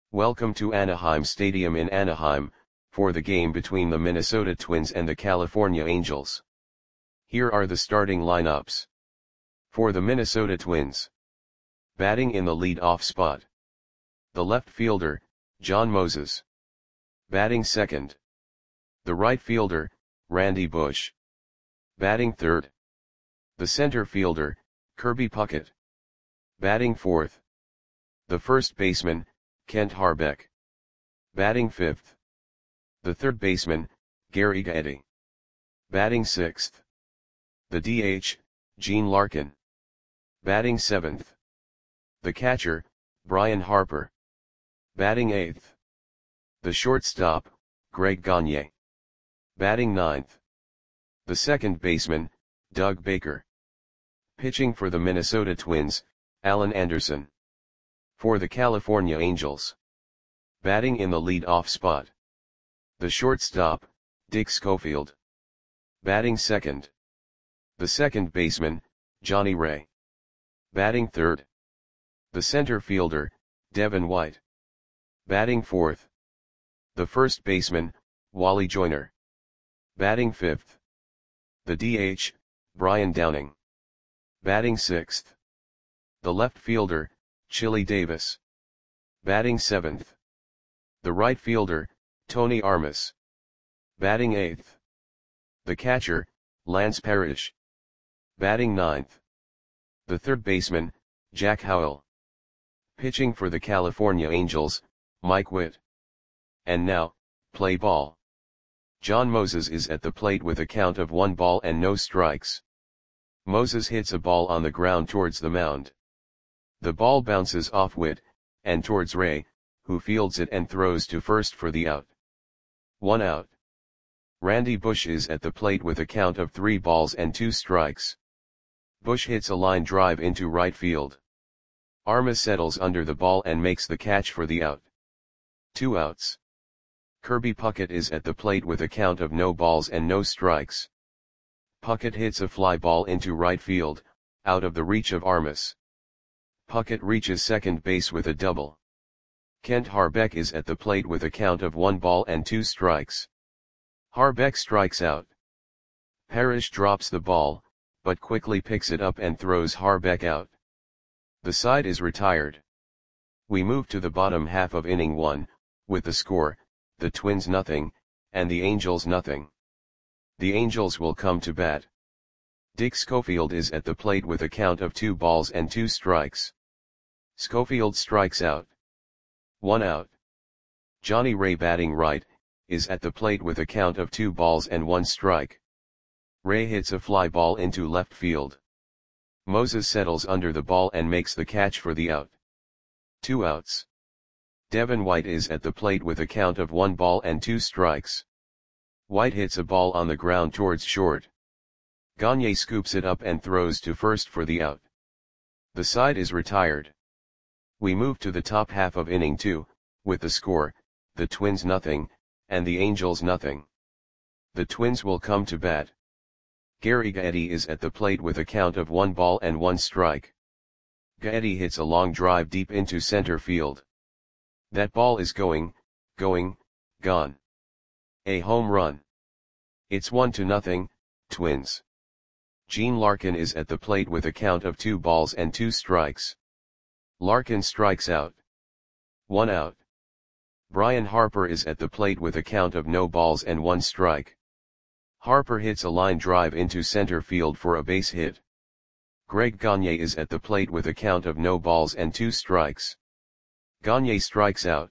Welcome to Anaheim Stadium in Anaheim, for the game between the Minnesota Twins and the California Angels. Here are the starting lineups. For the Minnesota Twins. Batting in the lead-off spot. The left fielder, John Moses. Batting second. The right fielder, Randy Bush. Batting third. The center fielder, Kirby Puckett. Batting fourth. The first baseman, Kent Hrbek. Batting fifth. The third baseman, Gary Gaetti. Batting sixth. The DH, Gene Larkin. Batting seventh. The catcher, Brian Harper. Batting eighth. The shortstop, Greg Gagne. Batting ninth. The second baseman, Doug Baker. Pitching for the Minnesota Twins, Alan Anderson. For the California Angels. Batting in the lead-off spot. The shortstop, Dick Schofield. Batting second. The second baseman, Johnny Ray. Batting third. The center fielder, Devin White. Batting fourth. The first baseman, Wally Joyner. Batting fifth. The DH, Brian Downing. Batting sixth. The left fielder, Chili Davis. Batting seventh. The right fielder, Tony Armas. Batting eighth. The catcher, Lance Parrish. Batting ninth. The third baseman, Jack Howell. Pitching for the California Angels, Mike Witt. And now, play ball. John Moses is at the plate with a count of 1 ball and no strikes. Moses hits a ball on the ground towards the mound. The ball bounces off Witt, and towards Ray, who fields it and throws to first for the out. 1 out. Randy Bush is at the plate with a count of 3 balls and 2 strikes. Bush hits a line drive into right field. Armas settles under the ball and makes the catch for the out. 2 outs. Kirby Puckett is at the plate with a count of no balls and no strikes. Puckett hits a fly ball into right field, out of the reach of Armas. Puckett reaches second base with a double. Kent Hrbek is at the plate with a count of 1 ball and 2 strikes. Hrbek strikes out. Parrish drops the ball, but quickly picks it up and throws Hrbek out. The side is retired. We move to the bottom half of inning 1, with the score, the Twins nothing, and the Angels nothing. The Angels will come to bat. Dick Schofield is at the plate with a count of 2 balls and 2 strikes. Schofield strikes out. 1 out. Johnny Ray batting right, is at the plate with a count of 2 balls and 1 strike. Ray hits a fly ball into left field. Moses settles under the ball and makes the catch for the out. 2 outs. Devin White is at the plate with a count of 1 ball and 2 strikes. White hits a ball on the ground towards short. Gagne scoops it up and throws to first for the out. The side is retired. We move to the top half of inning 2, with the score, the Twins nothing, and the Angels nothing. The Twins will come to bat. Gary Gaetti is at the plate with a count of 1 ball and 1 strike. Gaetti hits a long drive deep into center field. That ball is going, gone. A home run. It's 1-0, Twins. Gene Larkin is at the plate with a count of 2 balls and 2 strikes. Larkin strikes out. 1 out. Brian Harper is at the plate with a count of no balls and 1 strike. Harper hits a line drive into center field for a base hit. Greg Gagne is at the plate with a count of no balls and 2 strikes. Gagne strikes out.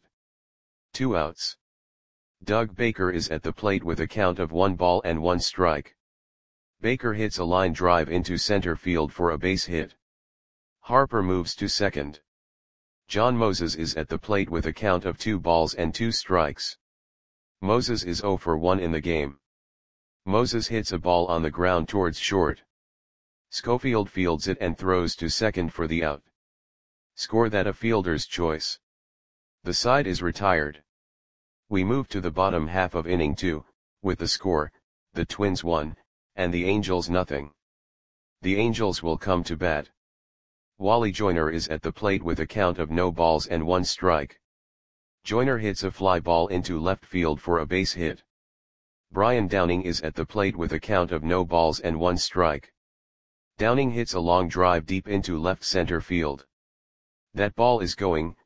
2 outs. Doug Baker is at the plate with a count of 1 ball and 1 strike. Baker hits a line drive into center field for a base hit. Harper moves to second. John Moses is at the plate with a count of 2 balls and 2 strikes. Moses is 0 for 1 in the game. Moses hits a ball on the ground towards short. Schofield fields it and throws to second for the out. Score that a fielder's choice. The side is retired. We move to the bottom half of inning 2, with the score, the Twins 1, and the Angels nothing. The Angels will come to bat. Wally Joyner is at the plate with a count of no balls and 1 strike. Joyner hits a fly ball into left field for a base hit. Brian Downing is at the plate with a count of no balls and 1 strike. Downing hits a long drive deep into left center field. That ball is gone.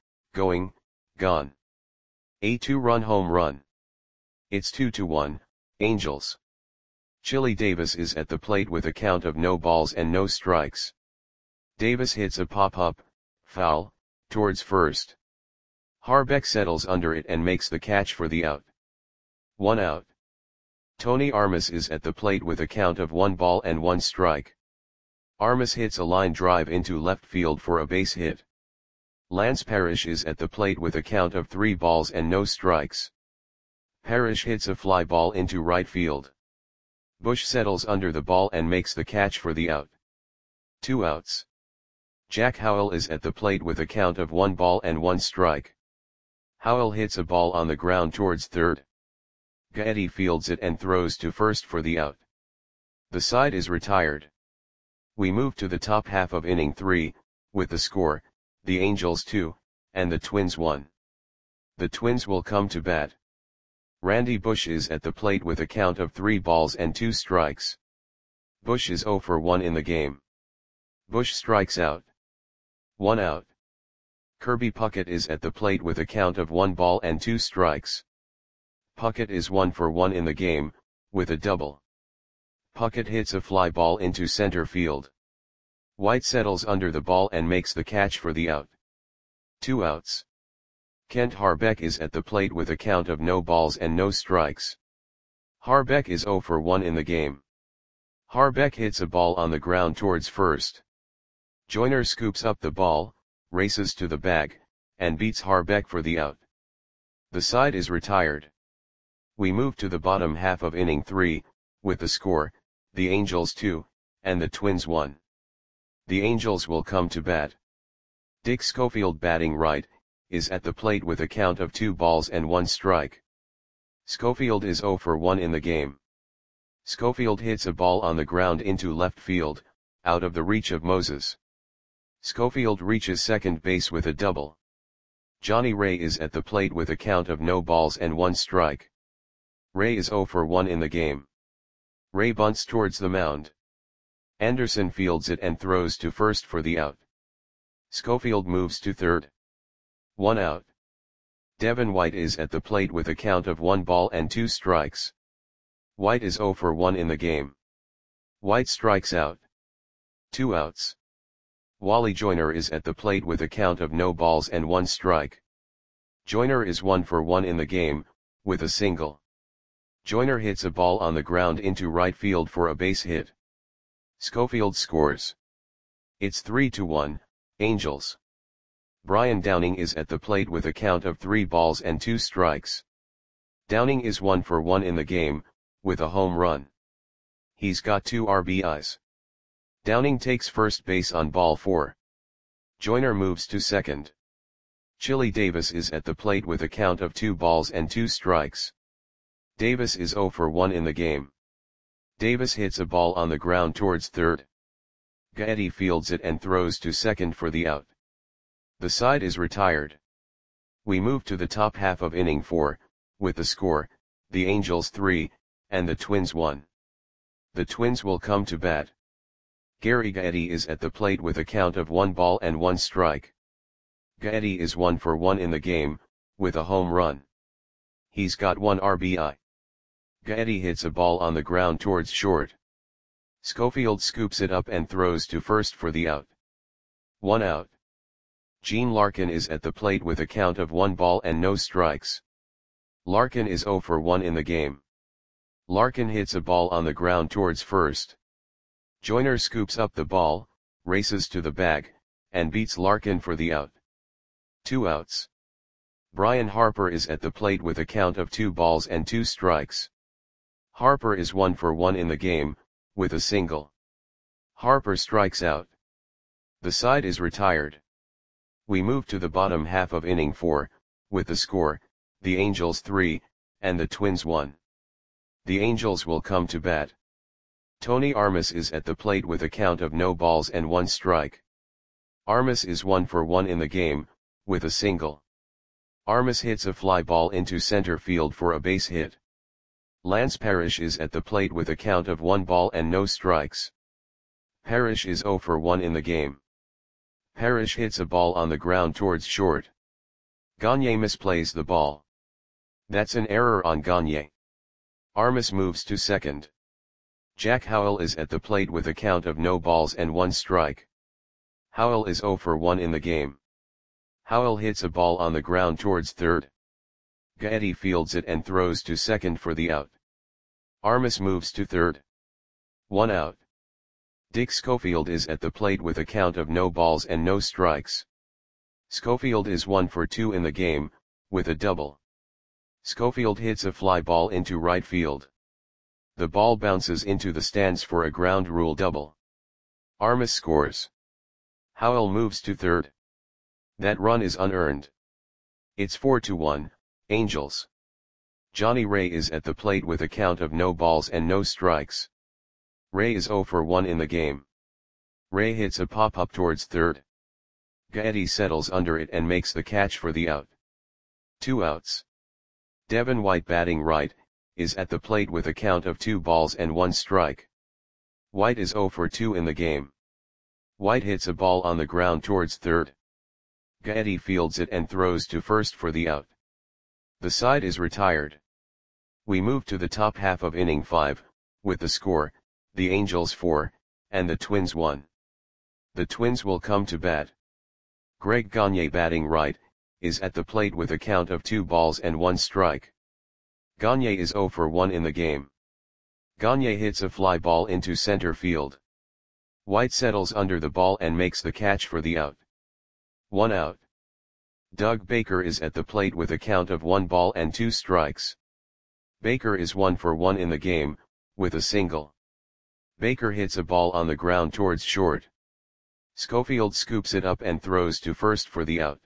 A 2-run home run. It's 2-1, Angels. Chili Davis is at the plate with a count of no balls and no strikes. Davis hits a pop-up, foul, towards first. Harbeck settles under it and makes the catch for the out. 1 out. Tony Armas is at the plate with a count of 1 ball and 1 strike. Armas hits a line drive into left field for a base hit. Lance Parrish is at the plate with a count of 3 balls and no strikes. Parrish hits a fly ball into right field. Bush settles under the ball and makes the catch for the out. 2 outs. Jack Howell is at the plate with a count of 1 ball and 1 strike. Howell hits a ball on the ground towards third. Gaetti fields it and throws to first for the out. The side is retired. We move to the top half of inning 3, with the score, the Angels 2, and the Twins 1. The Twins will come to bat. Randy Bush is at the plate with a count of 3 balls and 2 strikes. Bush is 0 for 1 in the game. Bush strikes out. 1 out. Kirby Puckett is at the plate with a count of 1 ball and 2 strikes. Puckett is 1 for 1 in the game, with a double. Puckett hits a fly ball into center field. White settles under the ball and makes the catch for the out. 2 outs. Kent Harbeck is at the plate with a count of no balls and no strikes. Harbeck is 0 for 1 in the game. Harbeck hits a ball on the ground towards first. Joyner scoops up the ball, races to the bag, and beats Harbeck for the out. The side is retired. We move to the bottom half of inning 3, with the score, the Angels 2, and the Twins 1. The Angels will come to bat. Dick Schofield, batting right, is at the plate with a count of 2 balls and 1 strike. Schofield is 0 for 1 in the game. Schofield hits a ball on the ground into left field, out of the reach of Moses. Schofield reaches second base with a double. Johnny Ray is at the plate with a count of no balls and 1 strike. Ray is 0 for 1 in the game. Ray bunts towards the mound. Anderson fields it and throws to first for the out. Schofield moves to third. 1 out. Devin White is at the plate with a count of 1 ball and 2 strikes. White is 0 for 1 in the game. White strikes out. 2 outs. Wally Joyner is at the plate with a count of no balls and 1 strike. Joyner is 1 for 1 in the game, with a single. Joyner hits a ball on the ground into right field for a base hit. Schofield scores. It's 3-1, Angels. Brian Downing is at the plate with a count of 3 balls and 2 strikes. Downing is 1 for 1 in the game, with a home run. He's got 2 RBIs. Downing takes first base on ball 4. Joyner moves to second. Chili Davis is at the plate with a count of 2 balls and 2 strikes. Davis is 0 for 1 in the game. Davis hits a ball on the ground towards third. Gaetti fields it and throws to second for the out. The side is retired. We move to the top half of inning 4, with the score, the Angels 3, and the Twins 1. The Twins will come to bat. Gary Gaetti is at the plate with a count of 1 ball and 1 strike. Gaetti is 1 for 1 in the game, with a home run. He's got 1 RBI. Gaetti hits a ball on the ground towards short. Schofield scoops it up and throws to first for the out. 1 out. Gene Larkin is at the plate with a count of 1 ball and no strikes. Larkin is 0 for 1 in the game. Larkin hits a ball on the ground towards first. Joyner scoops up the ball, races to the bag, and beats Larkin for the out. 2 outs. Brian Harper is at the plate with a count of 2 balls and 2 strikes. Harper is 1 for 1 in the game, with a single. Harper strikes out. The side is retired. We move to the bottom half of inning 4, with the score, the Angels 3, and the Twins 1. The Angels will come to bat. Tony Armas is at the plate with a count of no balls and 1 strike. Armas is 1 for 1 in the game, with a single. Armas hits a fly ball into center field for a base hit. Lance Parrish is at the plate with a count of 1 ball and no strikes. Parrish is 0 for 1 in the game. Parrish hits a ball on the ground towards short. Gagne misplays the ball. That's an error on Gagne. Armas moves to second. Jack Howell is at the plate with a count of no balls and 1 strike. Howell is 0 for 1 in the game. Howell hits a ball on the ground towards third. Gaetti fields it and throws to second for the out. Armas moves to third. 1 out. Dick Schofield is at the plate with a count of no balls and no strikes. Schofield is 1 for 2 in the game, with a double. Schofield hits a fly ball into right field. The ball bounces into the stands for a ground rule double. Armas scores. Howell moves to third. That run is unearned. It's 4-1, Angels. Johnny Ray is at the plate with a count of no balls and no strikes. Ray is 0 for 1 in the game. Ray hits a pop-up towards third. Gaetti settles under it and makes the catch for the out. 2 outs. Devin White, batting right, is at the plate with a count of 2 balls and 1 strike. White is 0 for 2 in the game. White hits a ball on the ground towards third. Gaetti fields it and throws to first for the out. The side is retired. We move to the top half of inning 5, with the score, the Angels 4, and the Twins 1. The Twins will come to bat. Greg Gagne, batting right, is at the plate with a count of 2 balls and 1 strike. Gagne is 0 for 1 in the game. Gagne hits a fly ball into center field. White settles under the ball and makes the catch for the out. 1 out. Doug Baker is at the plate with a count of 1 ball and 2 strikes. Baker is 1 for 1 in the game, with a single. Baker hits a ball on the ground towards short. Schofield scoops it up and throws to first for the out.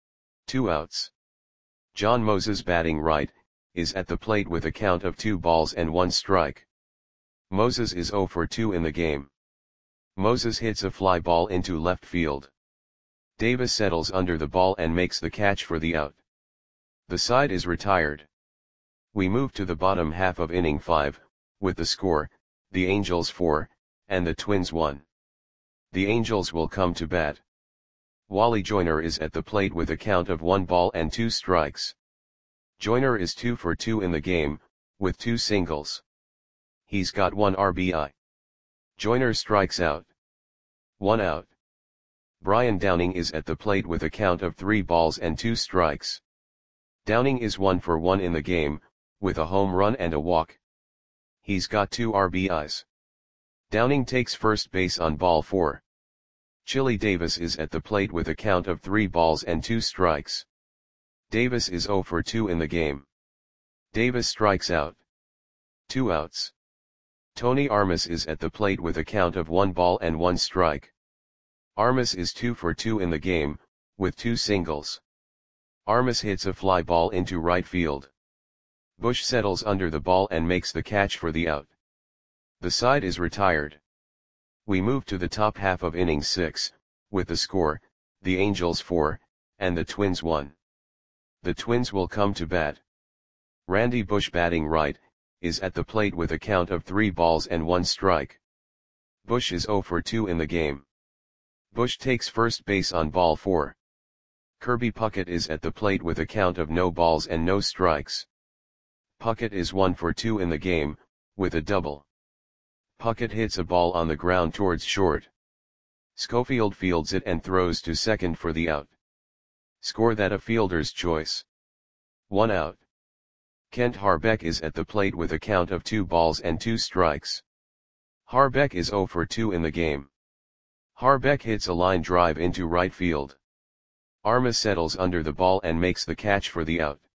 2 outs. John Moses, batting right, is at the plate with a count of 2 balls and 1 strike. Moses is 0 for 2 in the game. Moses hits a fly ball into left field. Davis settles under the ball and makes the catch for the out. The side is retired. We move to the bottom half of inning 5, with the score, the Angels 4, and the Twins 1. The Angels will come to bat. Wally Joyner is at the plate with a count of 1 ball and 2 strikes. Joyner is 2 for 2 in the game, with 2 singles. He's got 1 RBI. Joyner strikes out. 1 out. Brian Downing is at the plate with a count of 3 balls and 2 strikes. Downing is 1 for 1 in the game, with a home run and a walk. He's got 2 RBIs. Downing takes first base on ball 4. Chili Davis is at the plate with a count of 3 balls and 2 strikes. Davis is 0 for 2 in the game. Davis strikes out. 2 outs. Tony Armas is at the plate with a count of 1 ball and 1 strike. Armas is 2 for 2 in the game, with 2 singles. Armas hits a fly ball into right field. Bush settles under the ball and makes the catch for the out. The side is retired. We move to the top half of inning 6, with the score, the Angels 4, and the Twins 1. The Twins will come to bat. Randy Bush, batting right, is at the plate with a count of 3 balls and 1 strike. Bush is 0 for 2 in the game. Bush takes first base on ball 4. Kirby Puckett is at the plate with a count of no balls and no strikes. Puckett is 1 for 2 in the game, with a double. Puckett hits a ball on the ground towards short. Schofield fields it and throws to second for the out. Score that a fielder's choice. 1 out. Kent Harbeck is at the plate with a count of 2 balls and 2 strikes. Harbeck is 0 for 2 in the game. Harbeck hits a line drive into right field. Armas settles under the ball and makes the catch for the out.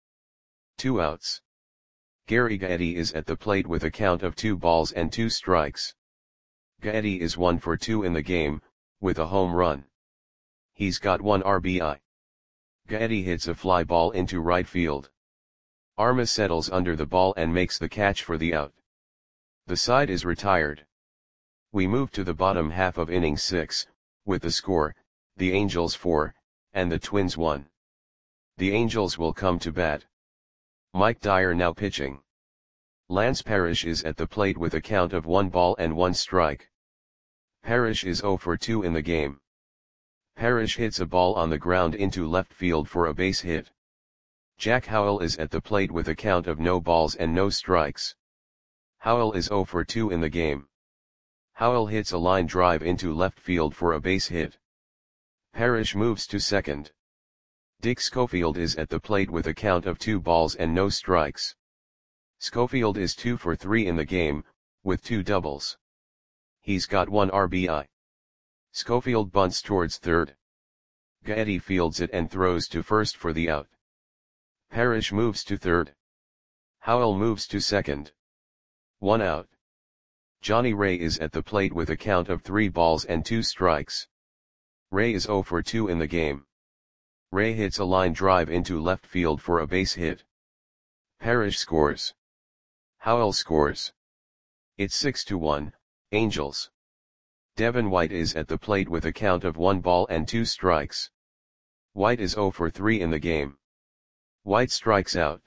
2 outs. Gary Gaetti is at the plate with a count of 2 balls and 2 strikes. Gaetti is 1 for 2 in the game, with a home run. He's got 1 RBI. Gaetti hits a fly ball into right field. Armas settles under the ball and makes the catch for the out. The side is retired. We move to the bottom half of inning 6, with the score, the Angels 4, and the Twins 1. The Angels will come to bat. Mike Dyer now pitching. Lance Parrish is at the plate with a count of 1 ball and 1 strike. Parrish is 0 for 2 in the game. Parrish hits a ball on the ground into left field for a base hit. Jack Howell is at the plate with a count of no balls and no strikes. Howell is 0 for 2 in the game. Howell hits a line drive into left field for a base hit. Parrish moves to second. Dick Schofield is at the plate with a count of 2 balls and no strikes. Schofield is 2 for 3 in the game, with 2 doubles. He's got 1 RBI. Schofield bunts towards third. Gaetti fields it and throws to first for the out. Parrish moves to third. Howell moves to second. 1 out. Johnny Ray is at the plate with a count of 3 balls and 2 strikes. Ray is 0 for 2 in the game. Ray hits a line drive into left field for a base hit. Parrish scores. Howell scores. It's 6-1, Angels. Devin White is at the plate with a count of 1 ball and 2 strikes. White is 0 for 3 in the game. White strikes out.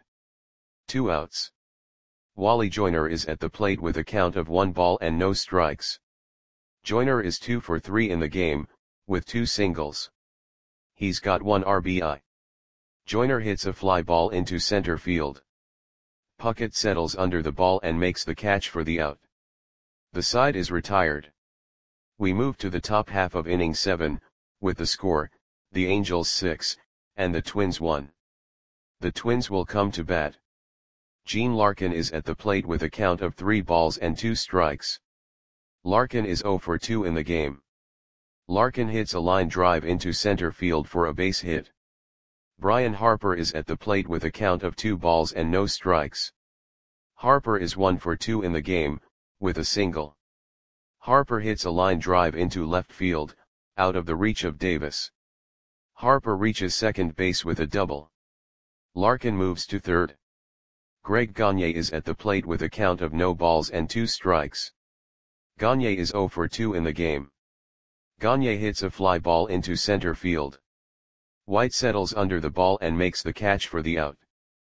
2 outs. Wally Joyner is at the plate with a count of 1 ball and no strikes. Joyner is 2 for 3 in the game, with 2 singles. He's got 1 RBI. Joyner hits a fly ball into center field. Puckett settles under the ball and makes the catch for the out. The side is retired. We move to the top half of inning 7, with the score, the Angels 6, and the Twins 1. The Twins will come to bat. Gene Larkin is at the plate with a count of 3 balls and 2 strikes. Larkin is 0 for 2 in the game. Larkin hits a line drive into center field for a base hit. Brian Harper is at the plate with a count of 2 balls and no strikes. Harper is 1 for 2 in the game, with a single. Harper hits a line drive into left field, out of the reach of Davis. Harper reaches second base with a double. Larkin moves to third. Greg Gagne is at the plate with a count of no balls and 2 strikes. Gagne is 0 for 2 in the game. Gagne hits a fly ball into center field. White settles under the ball and makes the catch for the out.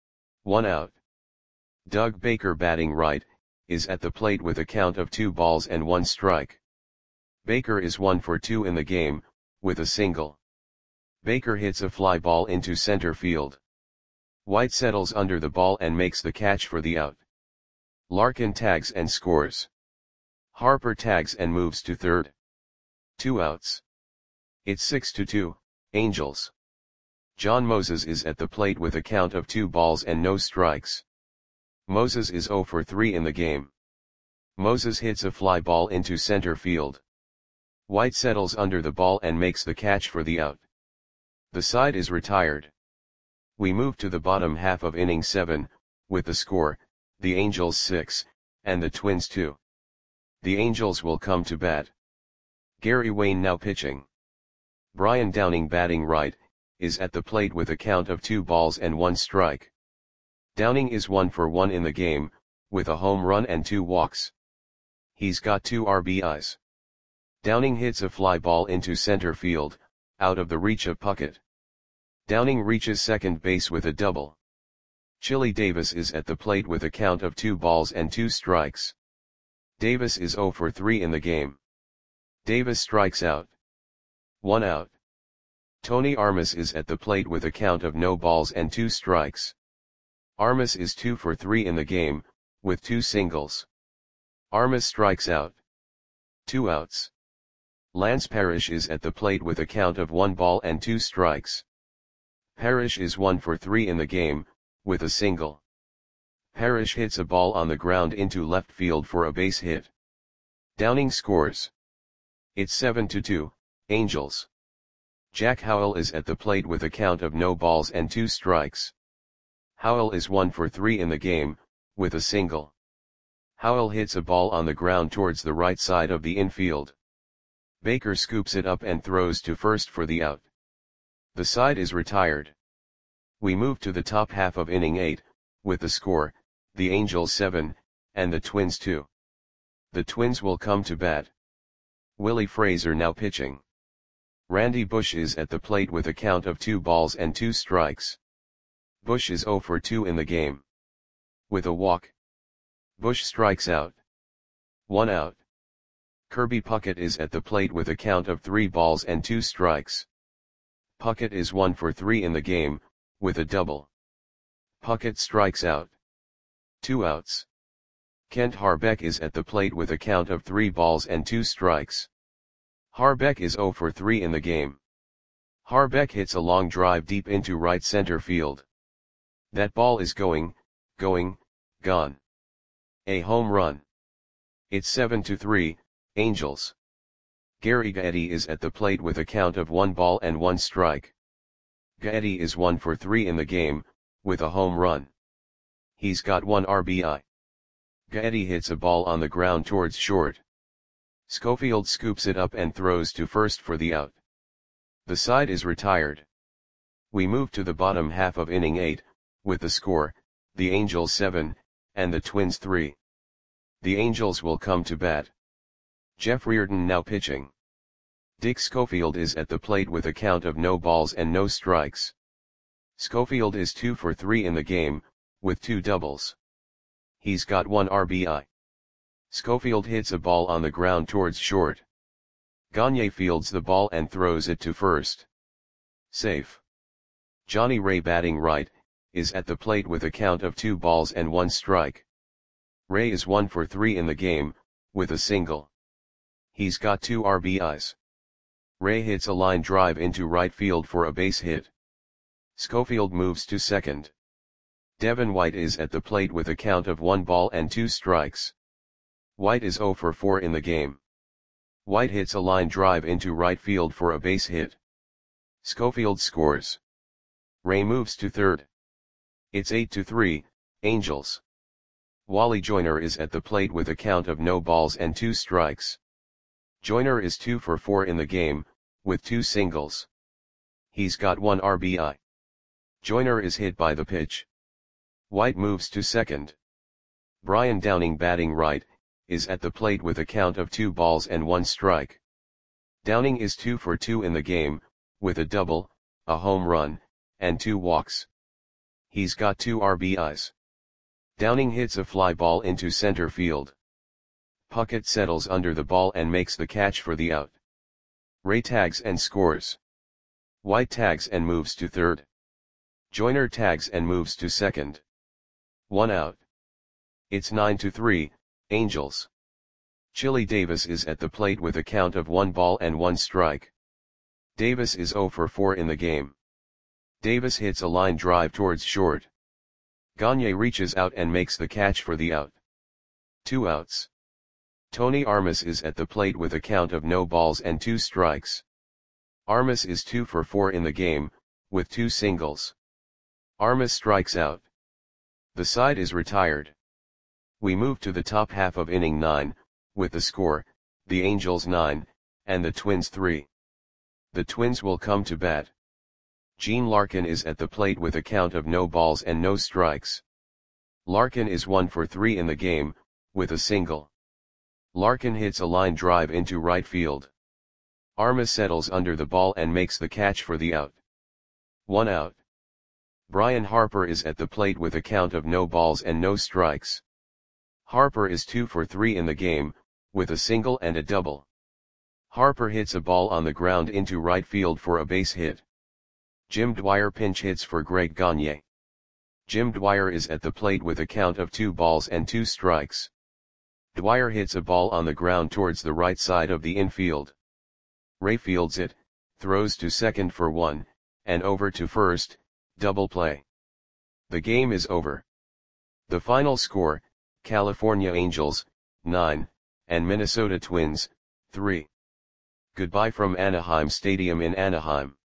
1 out. Doug Baker, batting right, is at the plate with a count of 2 balls and 1 strike. Baker is 1 for 2 in the game, with a single. Baker hits a fly ball into center field. White settles under the ball and makes the catch for the out. Larkin tags and scores. Harper tags and moves to third. 2 outs. It's 6-2, Angels. John Moses is at the plate with a count of 2 balls and no strikes. Moses is 0 for 3 in the game. Moses hits a fly ball into center field. White settles under the ball and makes the catch for the out. The side is retired. We move to the bottom half of inning 7, with the score, the Angels 6, and the Twins 2. The Angels will come to bat. Gary Wayne now pitching. Brian Downing, batting right, is at the plate with a count of 2 balls and 1 strike. Downing is 1 for 1 in the game, with a home run and 2 walks. He's got 2 RBIs. Downing hits a fly ball into center field, out of the reach of Puckett. Downing reaches second base with a double. Chili Davis is at the plate with a count of 2 balls and 2 strikes. Davis is 0 for 3 in the game. Davis strikes out. 1 out. Tony Armas is at the plate with a count of no balls and 2 strikes. Armas is 2 for 3 in the game, with 2 singles. Armas strikes out. 2 outs. Lance Parrish is at the plate with a count of 1 ball and 2 strikes. Parrish is 1 for 3 in the game, with a single. Parrish hits a ball on the ground into left field for a base hit. Downing scores. It's 7-2, Angels. Jack Howell is at the plate with a count of no balls and 2 strikes. Howell is 1 for 3 in the game, with a single. Howell hits a ball on the ground towards the right side of the infield. Baker scoops it up and throws to first for the out. The side is retired. We move to the top half of inning 8, with the score, the Angels 7, and the Twins 2. The Twins will come to bat. Willie Fraser now pitching. Randy Bush is at the plate with a count of 2 balls and 2 strikes. Bush is 0 for 2 in the game. With a walk, Bush strikes out. 1 out. Kirby Puckett is at the plate with a count of 3 balls and 2 strikes. Puckett is 1 for 3 in the game, with a double. Puckett strikes out. 2 outs. Kent Harbeck is at the plate with a count of 3 balls and 2 strikes. Harbeck is 0 for 3 in the game. Harbeck hits a long drive deep into right center field. That ball is gone. A home run. It's 7-3, Angels. Gary Gaetti is at the plate with a count of 1 ball and 1 strike. Gaetti is 1 for 3 in the game, with a home run. He's got 1 RBI. Gaetti hits a ball on the ground towards short. Schofield scoops it up and throws to first for the out. The side is retired. We move to the bottom half of inning 8, with the score, the Angels 7, and the Twins 3. The Angels will come to bat. Jeff Reardon now pitching. Dick Schofield is at the plate with a count of no balls and no strikes. Schofield is 2 for 3 in the game, with 2 doubles. He's got 1 RBI. Schofield hits a ball on the ground towards short. Gagne fields the ball and throws it to first. Safe. Johnny Ray batting right, is at the plate with a count of 2 balls and 1 strike. Ray is 1 for 3 in the game, with a single. He's got 2 RBIs. Ray hits a line drive into right field for a base hit. Schofield moves to second. Devin White is at the plate with a count of 1 ball and 2 strikes. White is 0 for 4 in the game. White hits a line drive into right field for a base hit. Schofield scores. Ray moves to third. It's 8-3, Angels. Wally Joyner is at the plate with a count of no balls and 2 strikes. Joyner is 2 for 4 in the game, with 2 singles. He's got 1 RBI. Joyner is hit by the pitch. White moves to second. Brian Downing batting right, is at the plate with a count of 2 balls and 1 strike. Downing is 2 for 2 in the game, with a double, a home run, and 2 walks. He's got 2 RBIs. Downing hits a fly ball into center field. Puckett settles under the ball and makes the catch for the out. Ray tags and scores. White tags and moves to third. Joyner tags and moves to second. 1 out. It's 9-3, Angels. Chili Davis is at the plate with a count of 1 ball and 1 strike. Davis is 0 for 4 in the game. Davis hits a line drive towards short. Gagne reaches out and makes the catch for the out. 2 outs. Tony Armas is at the plate with a count of no balls and 2 strikes. Armas is 2 for 4 in the game, with 2 singles. Armas strikes out. The side is retired. We move to the top half of inning 9, with the score, the Angels 9, and the Twins 3. The Twins will come to bat. Gene Larkin is at the plate with a count of no balls and no strikes. Larkin is 1 for 3 in the game, with a single. Larkin hits a line drive into right field. Armas settles under the ball and makes the catch for the out. 1 out. Brian Harper is at the plate with a count of no balls and no strikes. Harper is 2 for 3 in the game, with a single and a double. Harper hits a ball on the ground into right field for a base hit. Jim Dwyer pinch hits for Greg Gagne. Jim Dwyer is at the plate with a count of 2 balls and 2 strikes. Dwyer hits a ball on the ground towards the right side of the infield. Ray fields it, throws to second for 1, and over to first, double play. The game is over. The final score, California Angels, 9, and Minnesota Twins, 3. Goodbye from Anaheim Stadium in Anaheim.